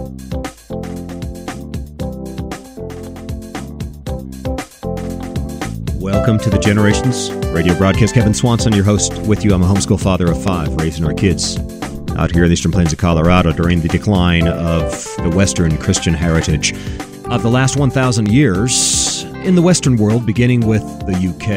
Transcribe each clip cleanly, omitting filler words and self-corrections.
Welcome to the Generations Radio broadcast. Kevin Swanson, your host, with you. I'm a homeschool father of 5, raising our kids out here in the eastern plains of Colorado during the decline of the Western Christian heritage of the last 1,000 years in the Western world, beginning with the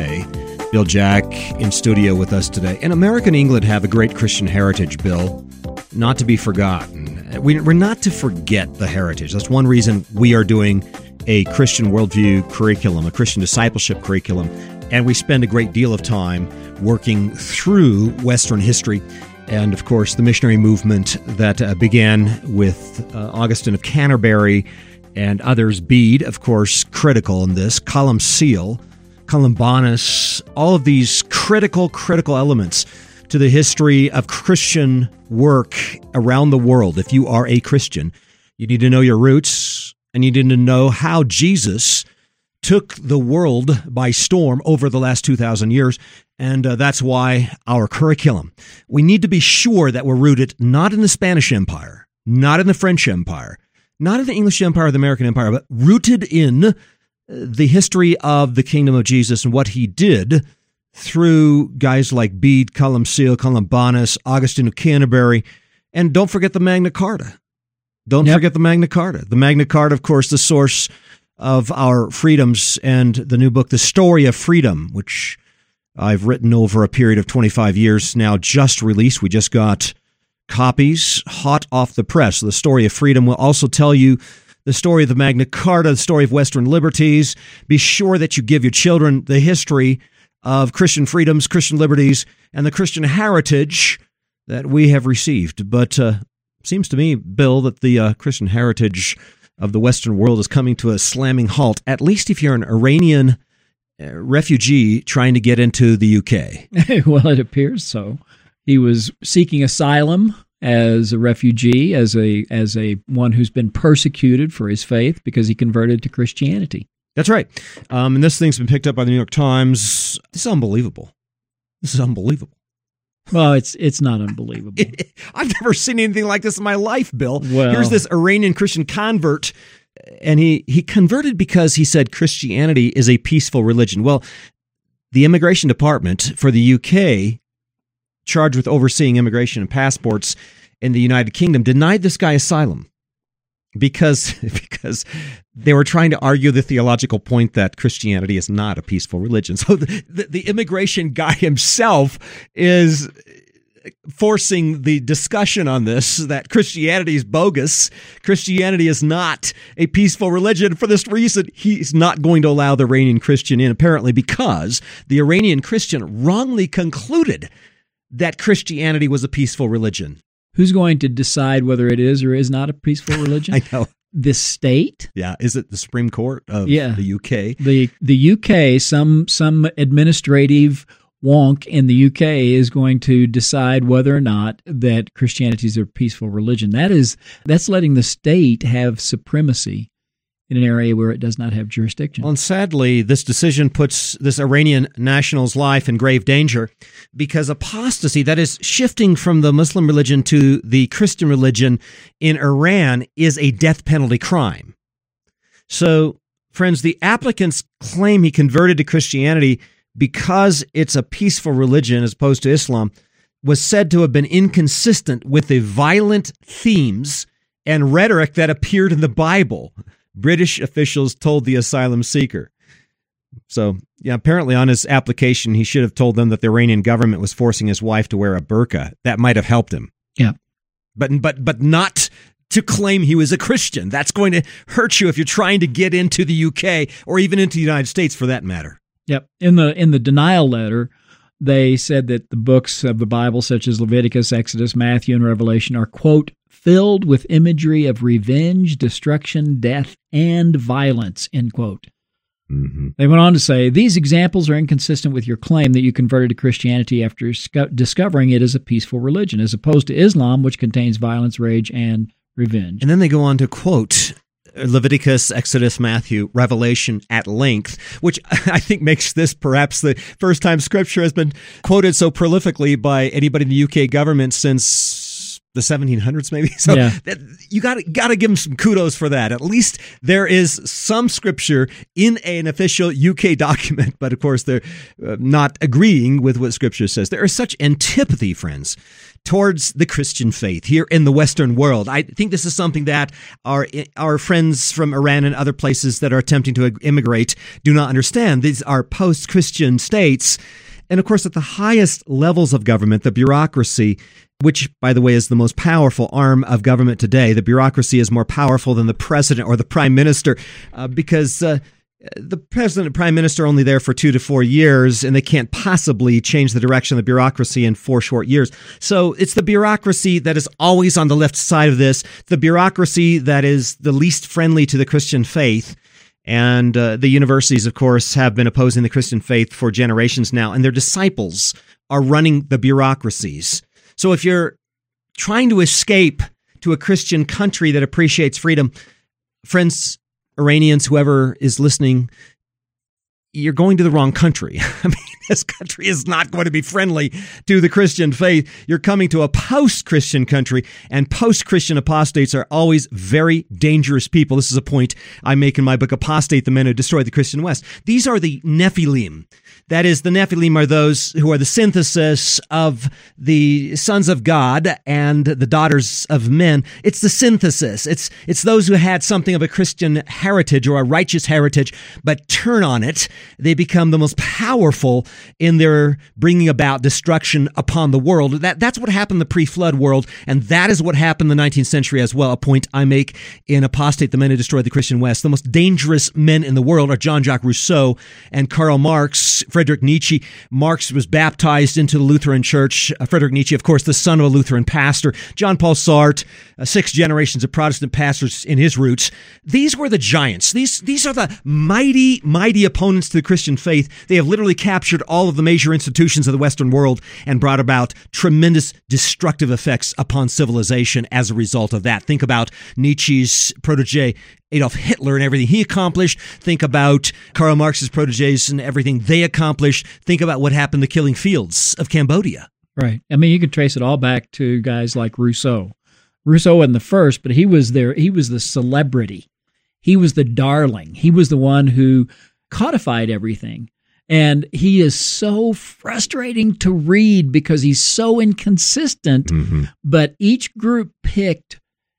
UK. Bill Jack in studio with us today. And America and England have a great Christian heritage, Bill, not to be forgotten. We're not to forget the heritage. That's one reason we are doing a Christian worldview curriculum, a Christian discipleship curriculum, and we spend a great deal of time working through Western history and, of course, the missionary movement that began with Augustine of Canterbury and others. Bede, of course, critical in this, Columcille, Columbanus, all of these critical elements to the history of Christian work around the world. If you are a Christian, you need to know your roots, and you need to know how Jesus took the world by storm over the last 2,000 years, and that's why our curriculum. We need to be sure that we're rooted not in the Spanish Empire, not in the French Empire, not in the English Empire or the American Empire, but rooted in the history of the kingdom of Jesus and what he did through guys like Bede, Columcille, Columbanus, Augustine of Canterbury, and don't forget the Magna Carta. Don't forget the Magna Carta. The Magna Carta, of course, the source of our freedoms, and the new book, The Story of Freedom, which I've written over a period of 25 years now, just released. We just got copies hot off the press. The Story of Freedom will also tell you the story of the Magna Carta, the story of Western liberties. Be sure that you give your children the history of Christian freedoms, Christian liberties, and the Christian heritage that we have received. But seems to me, Bill, that the Christian heritage of the Western world is coming to a slamming halt, at least if you're an Iranian refugee trying to get into the UK. Well, it appears so. He was seeking asylum as a refugee, as a one who's been persecuted for his faith because he converted to Christianity. That's right. And this thing's been picked up by the New York Times. This is unbelievable. This is unbelievable. Well, it's not unbelievable. I've never seen anything like this in my life, Bill. Well, here's this Iranian Christian convert, and he converted because he said Christianity is a peaceful religion. Well, the immigration department for the UK, charged with overseeing immigration and passports in the United Kingdom, denied this guy asylum because they were trying to argue the theological point that Christianity is not a peaceful religion. So the immigration guy himself is forcing the discussion on this, that Christianity is bogus. Christianity is not a peaceful religion. For this reason, he's not going to allow the Iranian Christian in, apparently because the Iranian Christian wrongly concluded that Christianity was a peaceful religion. Who's going to decide whether it is or is not a peaceful religion? I know. The state? Yeah. Is it the Supreme Court of the UK? The UK, some administrative wonk in the UK is going to decide whether or not that Christianity is a peaceful religion. That's letting the state have supremacy in an area where it does not have jurisdiction. Well, and sadly, this decision puts this Iranian national's life in grave danger because apostasy, that is shifting from the Muslim religion to the Christian religion in Iran, is a death penalty crime. So, friends, the applicant's claim he converted to Christianity because it's a peaceful religion as opposed to Islam was said to have been inconsistent with the violent themes and rhetoric that appeared in the Bible, British officials told the asylum seeker. So, yeah, apparently on his application, he should have told them that the Iranian government was forcing his wife to wear a burqa. That might have helped him. Yeah. But not to claim he was a Christian. That's going to hurt you if you're trying to get into the UK or even into the United States for that matter. Yep. In the denial letter, they said that the books of the Bible, such as Leviticus, Exodus, Matthew, and Revelation, are, quote, filled with imagery of revenge, destruction, death, and violence, end quote. Mm-hmm. They went on to say, these examples are inconsistent with your claim that you converted to Christianity after discovering it as a peaceful religion, as opposed to Islam, which contains violence, rage, and revenge. And then they go on to quote Leviticus, Exodus, Matthew, Revelation at length, which I think makes this perhaps the first time Scripture has been quoted so prolifically by anybody in the UK government since the 1700s, maybe. So Yeah. you got to give them some kudos for that. At least there is some scripture in an official UK document, but of course they're not agreeing with what scripture says. There is such antipathy, friends, towards the Christian faith here in the Western world. I think this is something that our friends from Iran and other places that are attempting to immigrate do not understand. These are post-Christian states. And of course, at the highest levels of government, the bureaucracy, which, by the way, is the most powerful arm of government today, the bureaucracy is more powerful than the president or the prime minister because the president and prime minister are only there for 2 to 4 years, and they can't possibly change the direction of the bureaucracy in 4 short years. So it's the bureaucracy that is always on the left side of this, the bureaucracy that is the least friendly to the Christian faith. And the universities, of course, have been opposing the Christian faith for generations now, and their disciples are running the bureaucracies. So if you're trying to escape to a Christian country that appreciates freedom, friends, Iranians, whoever is listening, you're going to the wrong country. I mean, this country is not going to be friendly to the Christian faith. You're coming to a post-Christian country, and post-Christian apostates are always very dangerous people. This is a point I make in my book, Apostate, the Men Who Destroyed the Christian West. These are the Nephilim. That is, the Nephilim are those who are the synthesis of the sons of God and the daughters of men. It's the synthesis. It's those who had something of a Christian heritage or a righteous heritage, but turn on it. They become the most powerful in their bringing about destruction upon the world. That's what happened in the pre-flood world, and that is what happened in the 19th century as well, a point I make in Apostate, the Men Who Destroyed the Christian West. The most dangerous men in the world are Jean-Jacques Rousseau and Karl Marx, Friedrich Nietzsche. Marx was baptized into the Lutheran Church. Friedrich Nietzsche, of course, the son of a Lutheran pastor. John Paul Sartre, 6 generations of Protestant pastors in his roots. These were the giants. These are the mighty, mighty opponents to the Christian faith. They have literally captured all of the major institutions of the Western world and brought about tremendous destructive effects upon civilization as a result of that. Think about Nietzsche's protege, Adolf Hitler, and everything he accomplished. Think about Karl Marx's proteges and everything they accomplished. Think about what happened in the killing fields of Cambodia. Right. I mean, you could trace it all back to guys like Rousseau. Rousseau wasn't the first, but he was there. He was the celebrity. He was the darling. He was the one who codified everything. And he is so frustrating to read because he's so inconsistent. Mm-hmm. But each group picked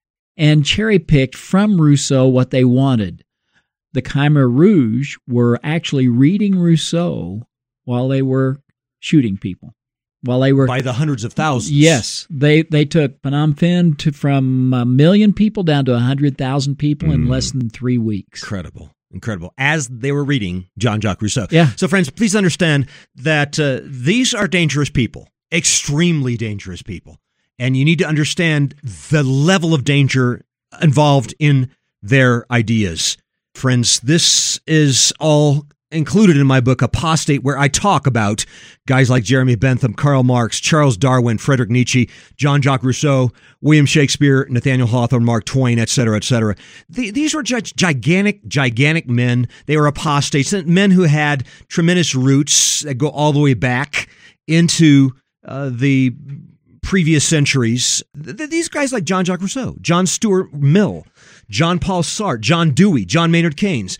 and cherry-picked from Rousseau what they wanted. The Khmer Rouge were actually reading Rousseau while they were shooting people. While they were by the hundreds of thousands. Yes. They took Phnom Penh from 1 million people down to 100,000 people in less than 3 weeks. Incredible. As they were reading Jean-Jacques Rousseau. Yeah. So, friends, please understand that these are dangerous people, extremely dangerous people. And you need to understand the level of danger involved in their ideas. Friends, this is all included in my book, Apostate, where I talk about guys like Jeremy Bentham, Karl Marx, Charles Darwin, Friedrich Nietzsche, Jean-Jacques Rousseau, William Shakespeare, Nathaniel Hawthorne, Mark Twain, etc., etc. These were gigantic men. They were apostates, men who had tremendous roots that go all the way back into the previous centuries. These guys like Jean-Jacques Rousseau, John Stuart Mill, John Paul Sartre, John Dewey, John Maynard Keynes.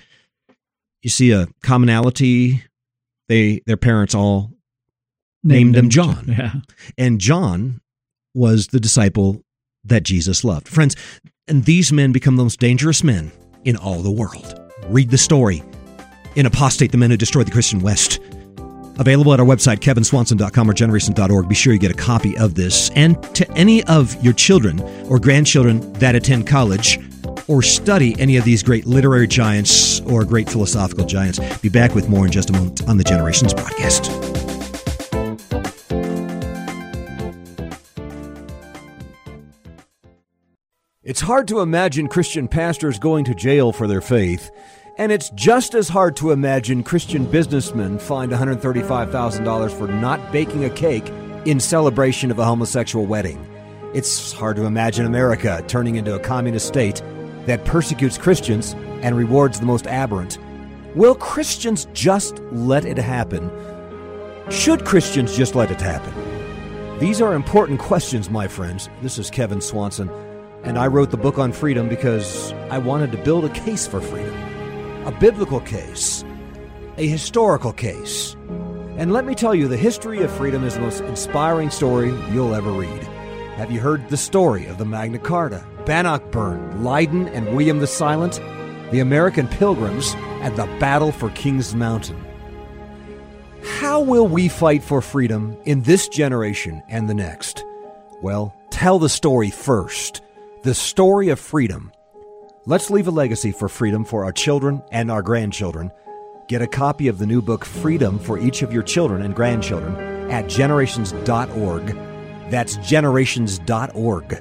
You see a commonality. Their parents all named them John. Yeah. And John was the disciple that Jesus loved. Friends, and these men become the most dangerous men in all the world. Read the story in Apostate, the Men Who Destroyed the Christian West. Available at our website, kevinswanson.com or generations.org. Be sure you get a copy of this. And to any of your children or grandchildren that attend college or study any of these great literary giants or great philosophical giants, be back with more in just a moment on the Generations broadcast. It's hard to imagine Christian pastors going to jail for their faith. And it's just as hard to imagine Christian businessmen fined $135,000 for not baking a cake in celebration of a homosexual wedding. It's hard to imagine America turning into a communist state that persecutes Christians and rewards the most aberrant. Will Christians just let it happen? Should Christians just let it happen? These are important questions, my friends. This is Kevin Swanson, and I wrote the book on freedom because I wanted to build a case for freedom. A biblical case. A historical case. And let me tell you, the history of freedom is the most inspiring story you'll ever read. Have you heard the story of the Magna Carta, Bannockburn, Leiden, and William the Silent, the American Pilgrims, and the Battle for Kings Mountain? How will we fight for freedom in this generation and the next? Well, tell the story first. The story of freedom. Let's leave a legacy for freedom for our children and our grandchildren. Get a copy of the new book, Freedom, for each of your children and grandchildren at generations.org. That's generations.org.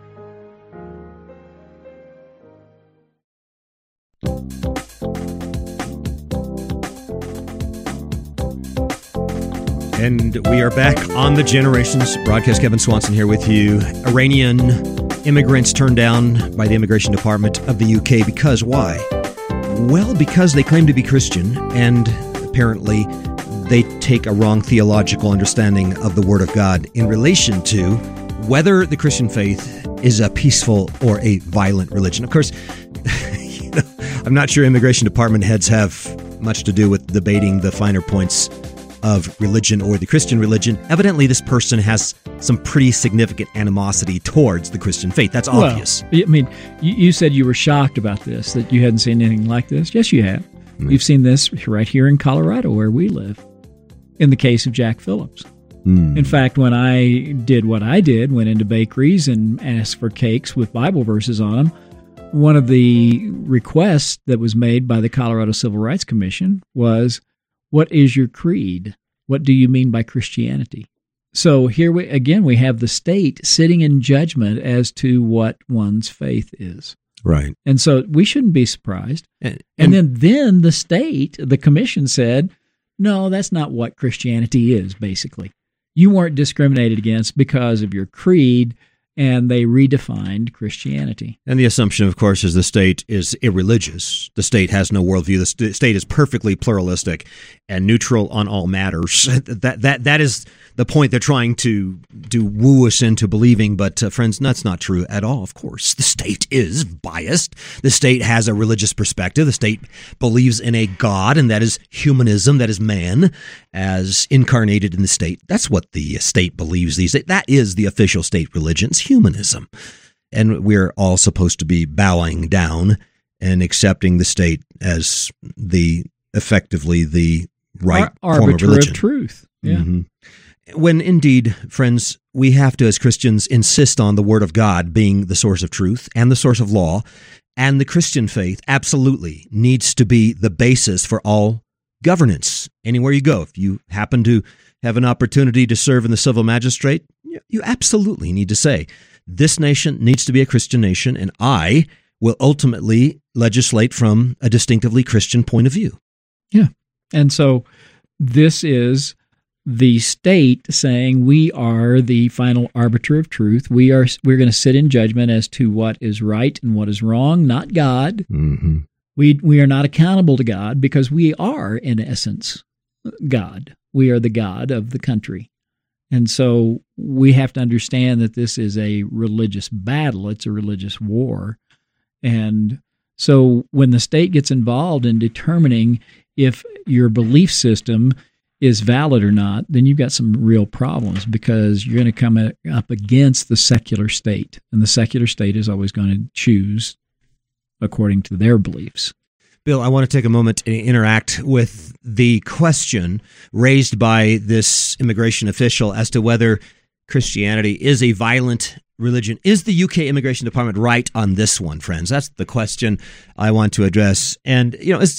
And we are back on the Generations broadcast. Kevin Swanson here with you. Iranian immigrants turned down by the Immigration Department of the UK because why? Well, because they claim to be Christian, and apparently they take a wrong theological understanding of the Word of God in relation to whether the Christian faith is a peaceful or a violent religion. Of course, I'm not sure Immigration Department heads have much to do with debating the finer points of religion or the Christian religion. Evidently, this person has some pretty significant animosity towards the Christian faith. That's obvious. Well, I mean, you said you were shocked about this, that you hadn't seen anything like this. Yes, you have. You've seen this right here in Colorado, where we live, in the case of Jack Phillips. In fact, when I did what I did, went into bakeries and asked for cakes with Bible verses on them, one of the requests that was made by the Colorado Civil Rights Commission was, what is your creed? What do you mean by Christianity? So here we have the state sitting in judgment as to what one's faith is. Right. And so we shouldn't be surprised. And then the state, the commission said, no, that's not what Christianity is, basically. You weren't discriminated against because of your creed, and they redefined Christianity. And the assumption, of course, is the state is irreligious. The state has no worldview. The state is perfectly pluralistic and neutral on all matters. That is the point they're trying to woo us into believing. But friends, that's not true at all. Of course, the state is biased. The state has a religious perspective. The state believes in a God, and that is humanism. That is man as incarnated in the state. That's what the state believes these days. That is the official state religion. It's humanism. And we're all supposed to be bowing down and accepting the state as effectively the right form of religion. Arbiter of truth. Yeah. Mm-hmm. When indeed, friends, we have to, as Christians, insist on the Word of God being the source of truth and the source of law, and the Christian faith absolutely needs to be the basis for all governance. Anywhere you go, if you happen to have an opportunity to serve in the civil magistrate, you absolutely need to say, this nation needs to be a Christian nation, and I will ultimately legislate from a distinctively Christian point of view. Yeah. And so this is the state saying we are the final arbiter of truth. We're going to sit in judgment as to what is right and what is wrong, not God. Mm-hmm. We are not accountable to God because we are, in essence, God. We are the God of the country. And so we have to understand that this is a religious battle. It's a religious war. And so when the state gets involved in determining if your belief system is valid or not, then you've got some real problems because you're going to come up against the secular state. And the secular state is always going to choose according to their beliefs. Bill, I want to take a moment and interact with the question raised by this immigration official as to whether Christianity is a violent religion. Is the UK Immigration Department right on this one, friends? That's the question I want to address. And,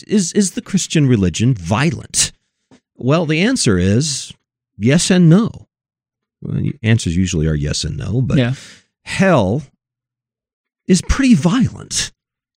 is the Christian religion violent? Well, the answer is yes and no. Well, answers usually are yes and no, but hell is pretty violent.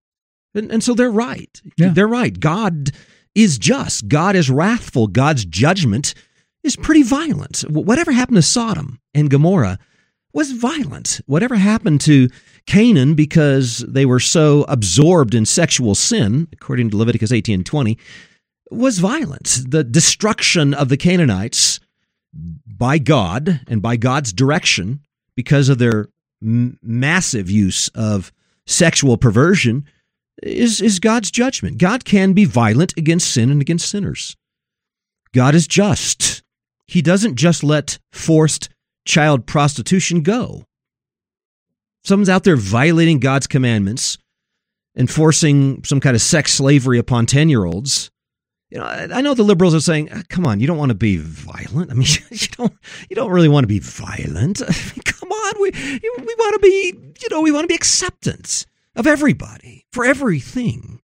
And so they're right. Yeah. They're right. God is just. God is wrathful. God's judgment is pretty violent. Whatever happened to Sodom and Gomorrah was violent. Whatever happened to Canaan because they were so absorbed in sexual sin, according to Leviticus 18:20, was violent. The destruction of the Canaanites by God and by God's direction, because of their massive use of sexual perversion, is God's judgment. God can be violent against sin and against sinners. God is just. He doesn't just let forced child prostitution go. Someone's out there violating God's commandments and forcing some kind of sex slavery upon 10-year-olds. I know the liberals are saying, "Come on, you don't want to be violent. I mean, you don't really want to be violent. I mean, come on, we want to be, we want to be acceptance of everybody for everything."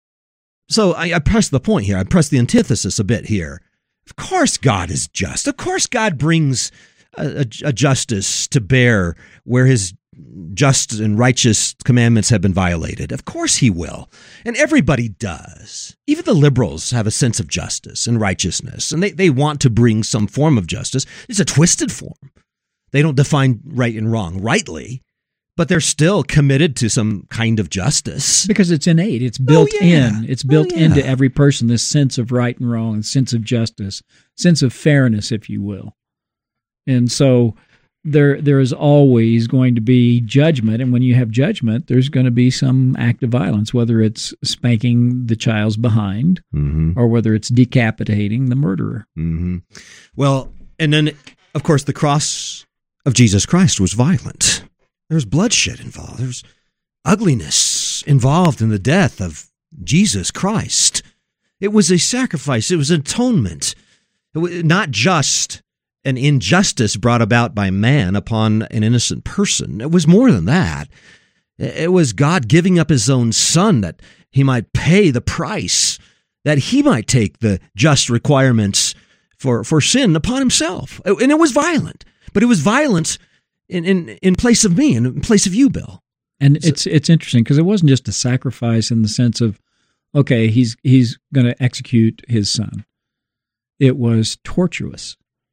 So I press the point here. I press the antithesis a bit here. Of course, God is just. Of course, God brings a justice to bear where his just and righteous commandments have been violated. Of course he will. And everybody does. Even the liberals have a sense of justice and righteousness, and they want to bring some form of justice. It's a twisted form. They don't define right and wrong rightly, but they're still committed to some kind of justice. Because it's innate. It's built in. It's built into every person, this sense of right and wrong, sense of justice, sense of fairness, if you will. And so there is always going to be judgment, and when you have judgment, there's going to be some act of violence, whether it's spanking the child's behind or whether it's decapitating the murderer. Well, and then, of course, the cross of Jesus Christ was violent. There's bloodshed involved. There's ugliness involved in the death of Jesus Christ. It was a sacrifice. It was atonement. It was not just an injustice brought about by man upon an innocent person. It was more than that. It was God giving up his own son that he might pay the price, that he might take the just requirements for sin upon himself. And it was violent, but it was violent in place of me and in place of you, Bill. And it's interesting because it wasn't just a sacrifice in the sense of, okay, he's going to execute his son. It was tortuous.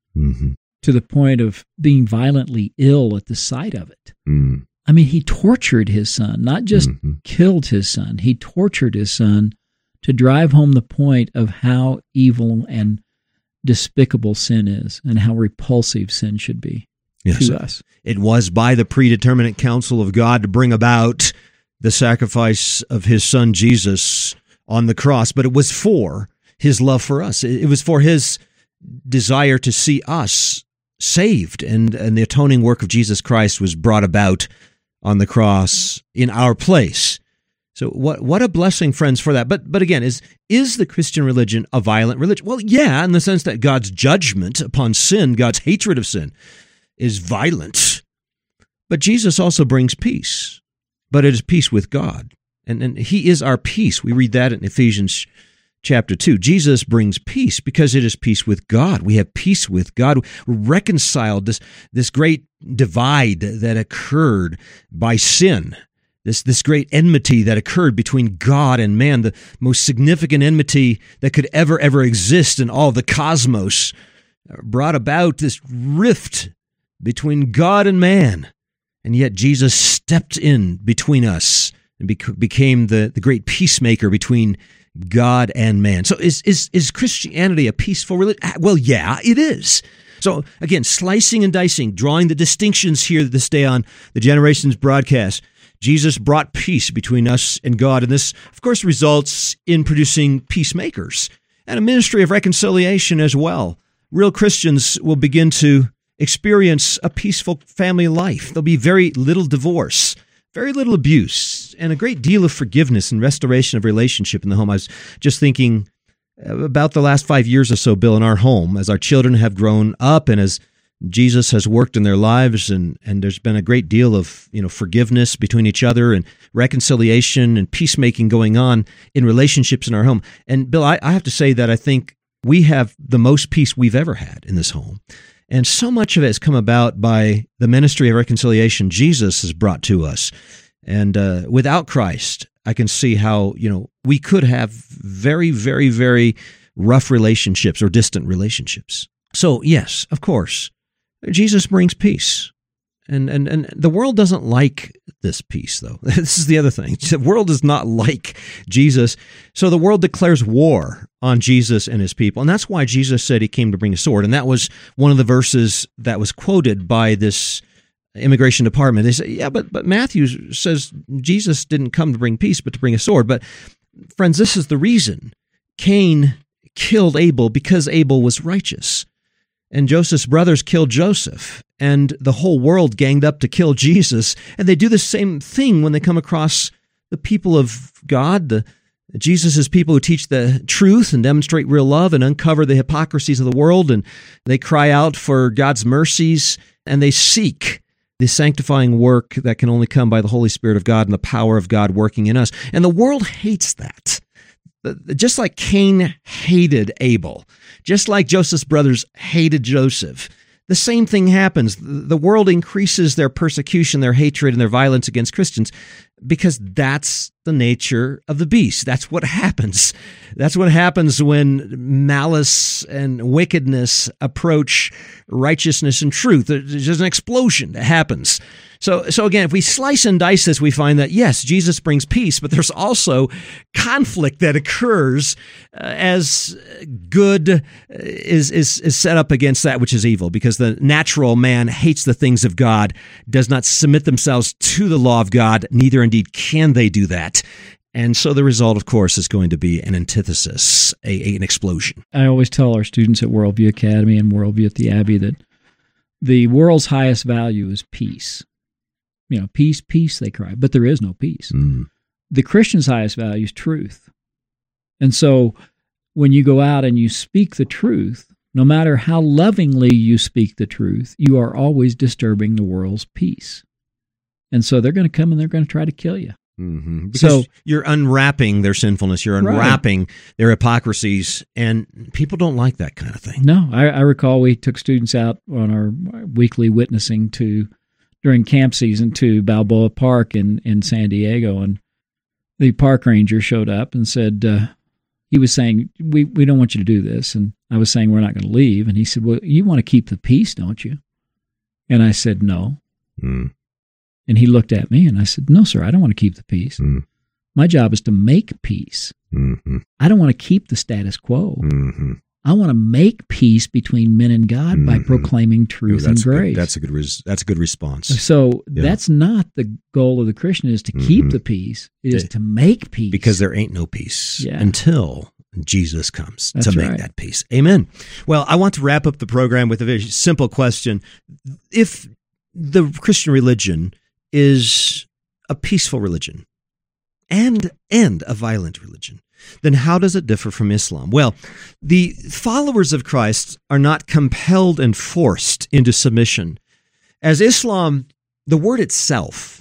To the point of being violently ill at the sight of it. I mean, he tortured his son, not just killed his son. He tortured his son to drive home the point of how evil and despicable sin is and how repulsive sin should be to us. It was by the predeterminate counsel of God to bring about the sacrifice of his son Jesus on the cross, but it was for his love for us. It was for his desire to see us saved, and the atoning work of Jesus Christ was brought about on the cross in our place. So what a blessing, friends, for that. But again, is the Christian religion a violent religion? Well, yeah, in the sense that God's judgment upon sin, God's hatred of sin, is violent. But Jesus also brings peace. But it is peace with God. And he is our peace. We read that in Ephesians chapter 2. Jesus brings peace because it is peace with God. We have peace with God. We're reconciled this great divide that occurred by sin, this great enmity that occurred between God and man, the most significant enmity that could ever exist in all the cosmos, brought about this rift between God and man. And yet Jesus stepped in between us and became the great peacemaker between God and man. So is Christianity a peaceful religion? Well, yeah, it is. So again, slicing and dicing, drawing the distinctions here this day on the Generations broadcast. Jesus brought peace between us and God, and this, of course, results in producing peacemakers and a ministry of reconciliation as well. Real Christians will begin to experience a peaceful family life. There'll be very little divorce, very little abuse, and a great deal of forgiveness and restoration of relationship in the home. I was just thinking about the last 5 years or so, Bill, in our home, as our children have grown up and as Jesus has worked in their lives, and there's been a great deal of forgiveness between each other and reconciliation and peacemaking going on in relationships in our home. And Bill, I have to say that I think we have the most peace we've ever had in this home. And so much of it has come about by the ministry of reconciliation Jesus has brought to us. And without Christ, I can see how, we could have very, very, very rough relationships or distant relationships. So, yes, of course, Jesus brings peace. And the world doesn't like this peace, though. This is the other thing. The world does not like Jesus. So the world declares war on Jesus and his people. And that's why Jesus said he came to bring a sword. And that was one of the verses that was quoted by this immigration department. They say, yeah, but Matthew says Jesus didn't come to bring peace, but to bring a sword. But friends, this is the reason. Cain killed Abel because Abel was righteous. And Joseph's brothers killed Joseph. And the whole world ganged up to kill Jesus. And they do the same thing when they come across the people of God, Jesus' people who teach the truth and demonstrate real love and uncover the hypocrisies of the world. And they cry out for God's mercies, and they seek the sanctifying work that can only come by the Holy Spirit of God and the power of God working in us. And the world hates that. Just like Cain hated Abel, just like Joseph's brothers hated Joseph, the same thing happens. The world increases their persecution, their hatred, and their violence against Christians because that's the nature of the beast. That's what happens. That's what happens when malice and wickedness approach righteousness and truth. There's an explosion that happens. So again, if we slice and dice this, we find that, yes, Jesus brings peace, but there's also conflict that occurs as good is set up against that which is evil, because the natural man hates the things of God, does not submit themselves to the law of God, neither indeed can they do that. And so the result, of course, is going to be an antithesis, an explosion. I always tell our students at Worldview Academy and Worldview at the Abbey that the world's highest value is peace. You know, peace, peace, they cry, but there is no peace. The Christian's highest value is truth. And so when you go out and you speak the truth, no matter how lovingly you speak the truth, you are always disturbing the world's peace. And so they're going to come and they're going to try to kill you. Mm-hmm. Because you're unwrapping their sinfulness, you're unwrapping their hypocrisies, and people don't like that kind of thing. No, I recall we took students out on our weekly witnessing during camp season to Balboa Park in San Diego, and the park ranger showed up and said, he was saying, we don't want you to do this, and I was saying we're not going to leave, and he said, well, you want to keep the peace, don't you? And I said, no. And he looked at me and I said, no, sir, I don't want to keep the peace. My job is to make peace. I don't want to keep the status quo. I want to make peace between men and God by proclaiming truth and grace. That's a good response. So that's not the goal of the Christian, is to keep the peace. It is to make peace. Because there ain't no peace until Jesus comes to make that peace. Amen. Well, I want to wrap up the program with a very simple question. If the Christian religion is a peaceful religion and a violent religion, then how does it differ from Islam? Well, the followers of Christ are not compelled and forced into submission. As Islam, the word itself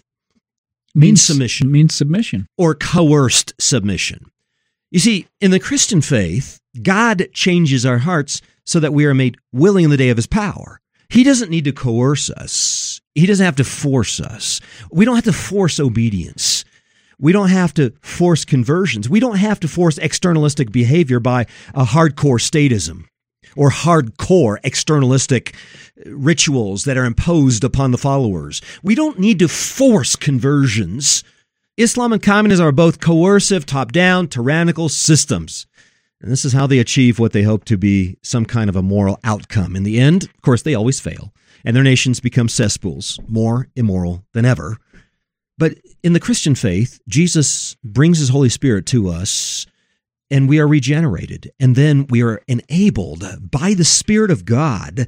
means submission. Means submission. Or coerced submission. You see, in the Christian faith, God changes our hearts so that we are made willing in the day of his power. He doesn't need to coerce us. He doesn't have to force us. We don't have to force obedience. We don't have to force conversions. We don't have to force externalistic behavior by a hardcore statism or hardcore externalistic rituals that are imposed upon the followers. We don't need to force conversions. Islam and communism are both coercive, top-down, tyrannical systems. And this is how they achieve what they hope to be some kind of a moral outcome. In the end, of course, they always fail, and their nations become cesspools, more immoral than ever. But in the Christian faith, Jesus brings his Holy Spirit to us, and we are regenerated. And then we are enabled by the Spirit of God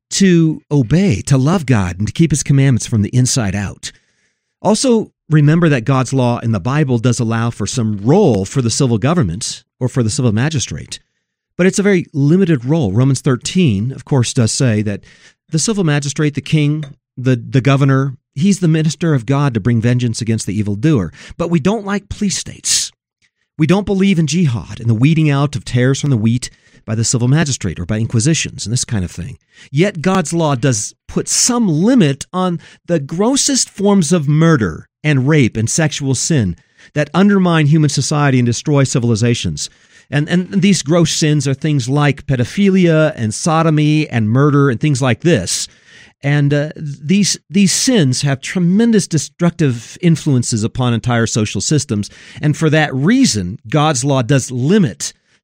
to obey, to love God, and to keep his commandments from the inside out. Also, remember that God's law in the Bible does allow for some role for the civil government or for the civil magistrate, but it's a very limited role. Romans 13, of course, does say that the civil magistrate, the king, the governor, he's the minister of God to bring vengeance against the evildoer. But we don't like police states. We don't believe in jihad and the weeding out of tares from the wheat by the civil magistrate or by inquisitions and this kind of thing. Yet God's law does put some limit on the grossest forms of murder and rape and sexual sin that undermine human society and destroy civilizations. And these gross sins are things like pedophilia and sodomy and murder and things like this. And these sins have tremendous destructive influences upon entire social systems. And for that reason, God's law does limit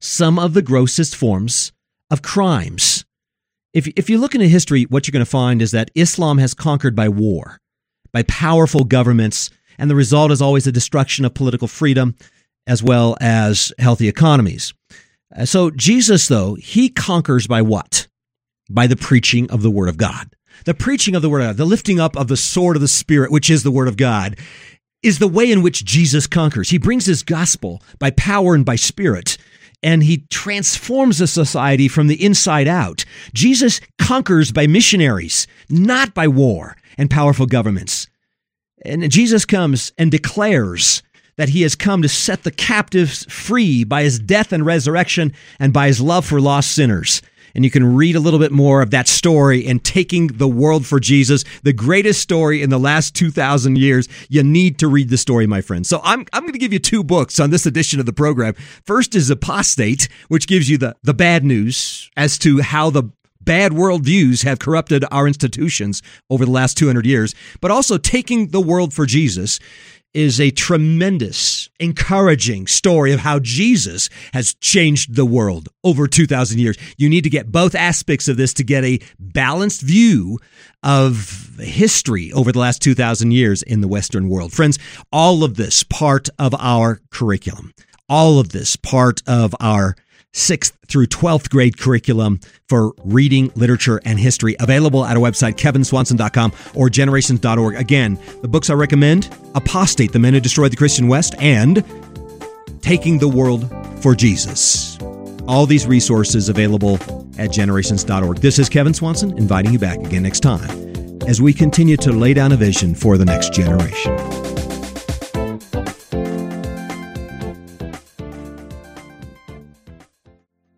some of the grossest forms of crimes. If you look into history, what you're going to find is that Islam has conquered by war, by powerful governments, and the result is always the destruction of political freedom as well as healthy economies. So Jesus, though, he conquers by what? By the preaching of the Word of God. The preaching of the Word of God, the lifting up of the sword of the Spirit, which is the Word of God, is the way in which Jesus conquers. He brings his gospel by power and by spirit, and he transforms a society from the inside out. Jesus conquers by missionaries, not by war and powerful governments. And Jesus comes and declares that he has come to set the captives free by his death and resurrection and by his love for lost sinners. And you can read a little bit more of that story in Taking the World for Jesus, the greatest story in the last 2,000 years. You need to read the story, my friends. So I'm going to give you two books on this edition of the program. First is Apostate, which gives you the bad news as to how the bad worldviews have corrupted our institutions over the last 200 years. But also Taking the World for Jesus is a tremendous, encouraging story of how Jesus has changed the world over 2,000 years. You need to get both aspects of this to get a balanced view of history over the last 2,000 years in the Western world. Friends, all of this part of our curriculum, all of this part of our 6th through 12th grade curriculum for reading, literature, and history, available at our website, kevinswanson.com or generations.org. Again, the books I recommend, Apostate, The Men Who Destroyed the Christian West, and Taking the World for Jesus. All these resources available at generations.org. This is Kevin Swanson, inviting you back again next time as we continue to lay down a vision for the next generation.